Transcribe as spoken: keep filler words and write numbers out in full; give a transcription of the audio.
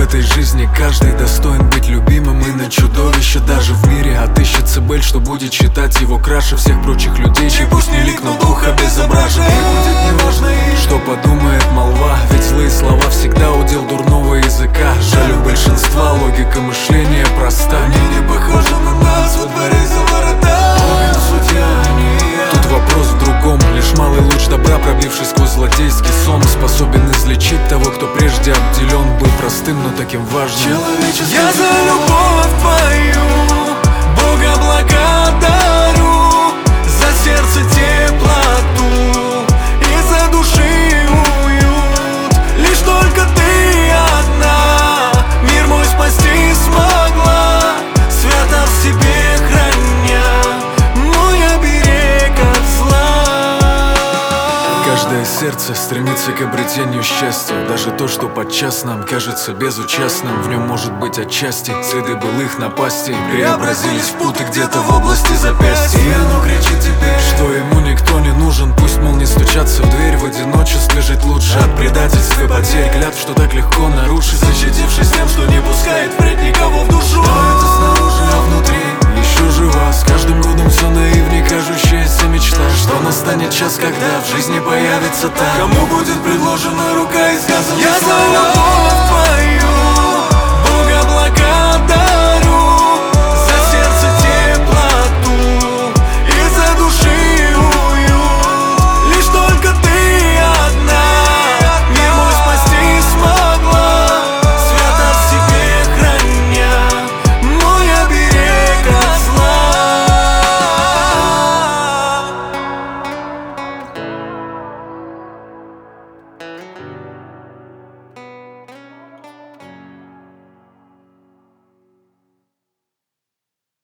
этой жизни каждый достоин быть любимым. И на чудовище даже в мире отыщется Бель, что будет считать его краше всех прочих людей, чей пусть не лик, но дух обезображен. И будет неважно, что подумает молва, ведь злые слова всегда удел дурного языка. Жаль, у большинства логика мышления проста. Они не похожи на нас во дворе за ворота. Тут вопрос в другом. Лишь малый луч добра, пробившись сквозь злодейский сон, способен излечить того, кто прежде обделен был простым, но таким важным. Человеческий. Я за любовь твою Бога благодарю, за сердце теплоту и за души уют. Лишь только ты одна мир мой спасти смогла, свято в себе храня мой оберег от зла. Каждое сердце стремится к обретению счастья. Даже то, что подчас нам кажется безучастным, в нем может быть отчасти следы былых напастей преобразились в путы где-то в области запястья. И оно кричит теперь, что ему никто не нужен. Пусть, мол, не стучаться в дверь, в одиночестве жить лучше от предательств и потерь, клятв, что так легко нарушить, защитившись тем, что не пускает впредь никого в душу. Но это снаружи, а внутри еще жива. С каждым годом все наивней кажущаяся мечта, что настанет час, когда в жизни появится та, кому будет предложена рука и сказано: я за любовь.